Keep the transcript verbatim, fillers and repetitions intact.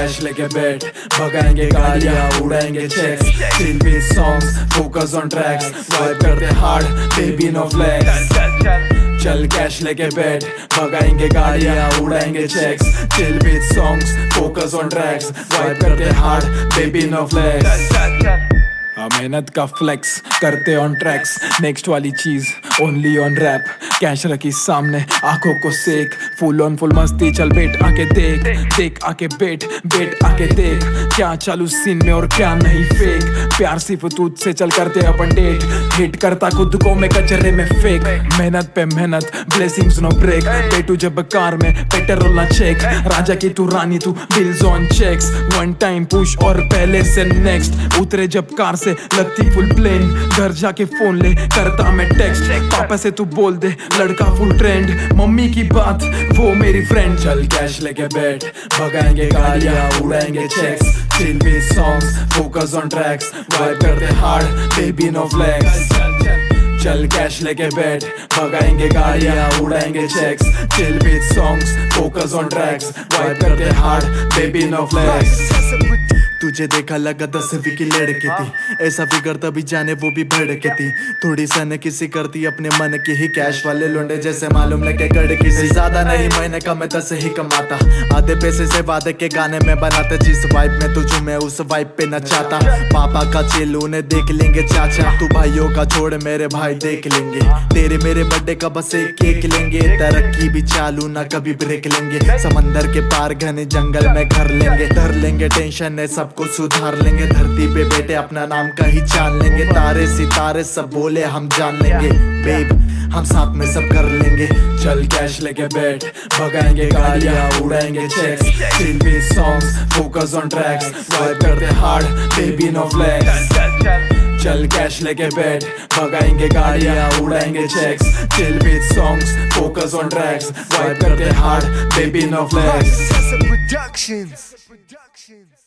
Cash लेके बैठ, भगाएंगे गाड़ियाँ, उड़ाएंगे checks, chill with songs, focus on tracks, vibe करते हार्ड, बेबी नो फ्लेक्स। चल कैश लेके बैठ, भगाएंगे गाड़ियाँ, उड़ाएंगे checks, chill with songs, focus on tracks, vibe करते हार्ड, बेबी नो फ्लेक्स। मेहनत का फ्लेक्स करते ऑन ट्रैक्स, नेक्स्ट वाली चीज ओनली ऑन रैप, कैश रखी सामने आंखों को सेक, फुल ऑन फुल मस्ती, चल बेट आके देख, देख आके बेट, बेट आके देख, क्या चालू सीन में और क्या नहीं फेक, प्यार सिर्फ तुझसे चल करते अपन डेट, हिट करता खुद को मैं कचरे में फेक, मेहनत पे मेहनत, ब्लेसिंग्स नो ब्रेक, बेटू जब कार में पेट्रोल ना चेक, राजा की तू रानी तू bills on checks, one time push और पहले से नेक्स्ट, उतरे जब कार से लगती फुल प्लेन, घर जाके फोन ले करता मैं टेक्स्ट, पापा से तू बोल दे लड़का फुल ट्रेंड, मम्मी की बात वो मेरी फ्रेंड। चल कैश लेके बैठ, भगाएंगे गाड़ियाँ, उड़ाएंगे checks, chill with songs, focus on tracks, vibe करते हार्ड, बेबी नो फ्लेक्स। चल कैश लेके बैठ, भगाएंगे गाड़ियाँ, उड़ाएंगे checks, chill with songs, focus on tracks, vibe करते हार्ड, बेबी नो फ्लेक्स। तुझे देखा लगा दसवीं की लड़की थी, ऐसा फिगर तभी जाने वो भी भड़की थी, थोड़ी सन किसी करती अपने मन की ही, कैश वाले लोंडे जैसे मालूम लगे गड़की से, ज्यादा नहीं महीने का मैं दस ही कमाता, आधे पैसे से वादे के गाने में बनाते, जिस वाइब में तुझे मैं उस वाइब पे नचाता, पापा का चिल उन्हें देख लेंगे चाचा, तू भाइयों का छोड़ मेरे भाई देख लेंगे, तेरे मेरे बर्थडे का बस एक केक लेंगे, तरक्की भी चालू ना कभी ब्रेक लेंगे, समंदर के पार घने जंगल में घर लेंगे, धर लेंगे टेंशन है सब को सुधार लेंगे, धरती पे बेटे अपना नाम का ही जान लेंगे, तारे सितारे सब बोले हम जान लेंगे, बेब हम साथ में सब कर लेंगे। चल कैश लेके बैठ, भगाएंगे गाड़ियाँ, उड़ाएंगे checks, chill with songs, focus on tracks, vibe करते हार्ड, बेबी नो फ्लेक्स। चल कैश लेके बैठ, भगाएंगे गाड़ियाँ, उड़ाएंगे checks, chill with songs, focus on tracks, vibe करते हार्ड, बेबी नो फ्लेक्स।